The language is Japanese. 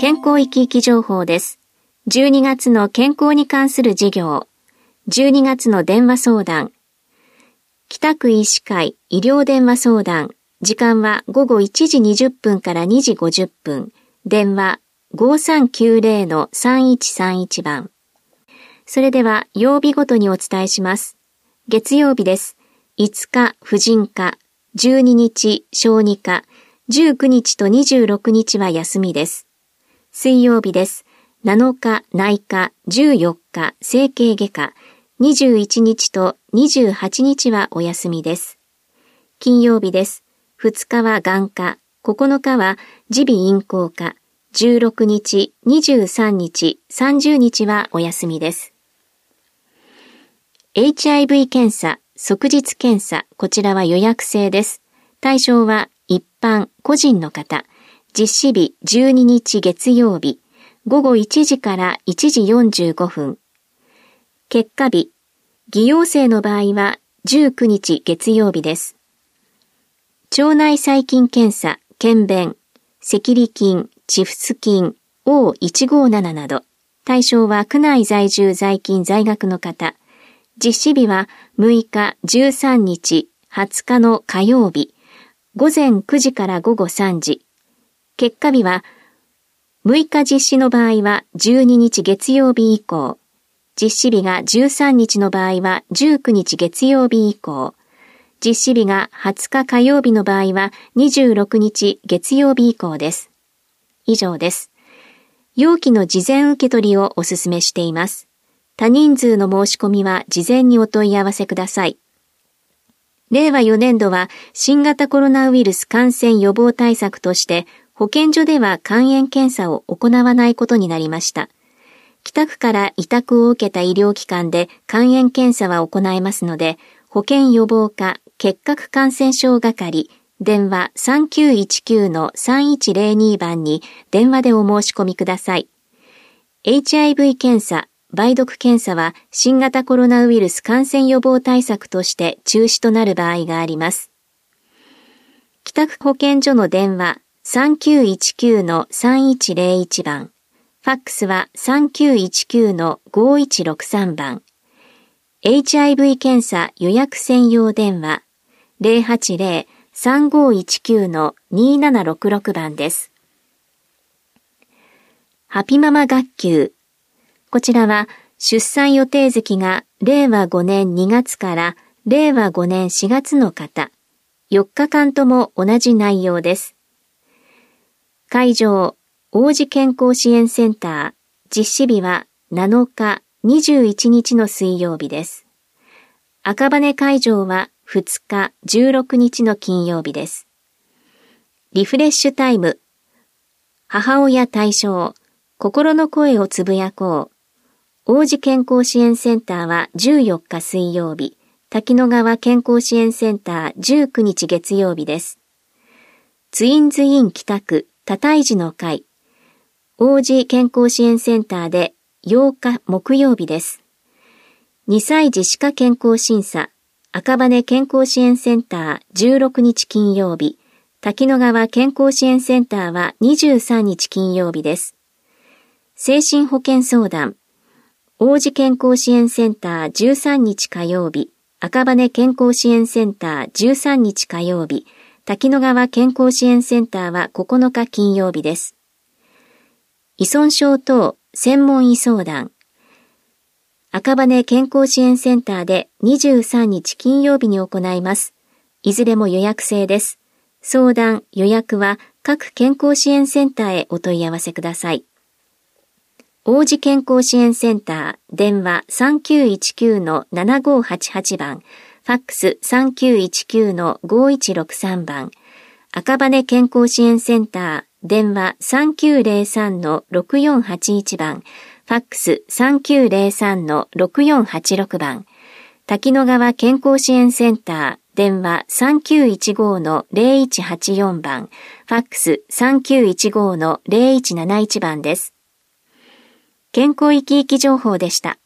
健康生き生き情報です。12月の健康に関する事業、12月の電話相談、北区医師会医療電話相談、時間は午後1時20分から2時50分、電話 5390-3131 番。それでは曜日ごとにお伝えします。月曜日です。5日婦人科、12日小児科、19日と26日は休みです。水曜日です。7日内科、14日整形外科、21日と28日はお休みです。金曜日です。2日は眼科、9日は耳鼻咽喉科、16日、23日、30日はお休みです。HIV 検査、即日検査、こちらは予約制です。対象は一般、個人の方。実施日12日月曜日、午後1時から1時45分。結果日、偽陽性の場合は19日月曜日です。腸内細菌検査、検便、赤痢菌、チフス菌、O157 など、対象は区内在住在勤在学の方。実施日は6日、13日、20日の火曜日、午前9時から午後3時。結果日は6日実施の場合は12日月曜日以降、実施日が13日の場合は19日月曜日以降、実施日が20日火曜日の場合は26日月曜日以降です。以上です。要期の事前受け取りをお勧めしています。多人数の申し込みは事前にお問い合わせください。令和4年度は新型コロナウイルス感染予防対策として保健所では肝炎検査を行わないことになりました。北区から委託を受けた医療機関で肝炎検査は行えますので、保健予防課結核感染症係電話 3919-3102 番に電話でお申し込みください。HIV 検査、梅毒検査は新型コロナウイルス感染予防対策として中止となる場合があります。北区保健所の電話3919-3101 番、ファックスは 3919-5163 番、HIV 検査予約専用電話 080-3519-2766 番です。ハピママ学級。こちらは出産予定月が令和5年2月から令和5年4月の方、4日間とも同じ内容です。会場、王子健康支援センター、実施日は7日、21日の水曜日です。赤羽会場は2日、16日の金曜日です。リフレッシュタイム、母親対象、心の声をつぶやこう。王子健康支援センターは14日水曜日、滝野川健康支援センター19日月曜日です。ツインズイン北区多胎児の会、王子健康支援センターで8日木曜日です。2歳児歯科健康審査、赤羽健康支援センター16日金曜日、滝野川健康支援センターは23日金曜日です。精神保健相談、王子健康支援センター13日火曜日、赤羽健康支援センター13日火曜日、滝野川健康支援センターは9日金曜日です。依存症等専門医相談、赤羽健康支援センターで23日金曜日に行います。いずれも予約制です。相談・予約は各健康支援センターへお問い合わせください。王子健康支援センター、電話 3919-7588 番、ファックス 3919-5163 番、赤羽健康支援センター、電話 3903-6481 番、ファックス 3903-6486 番、滝野川健康支援センター、電話 3915-0184 番、ファックス 3915-0171 番です。健康生き生き情報でした。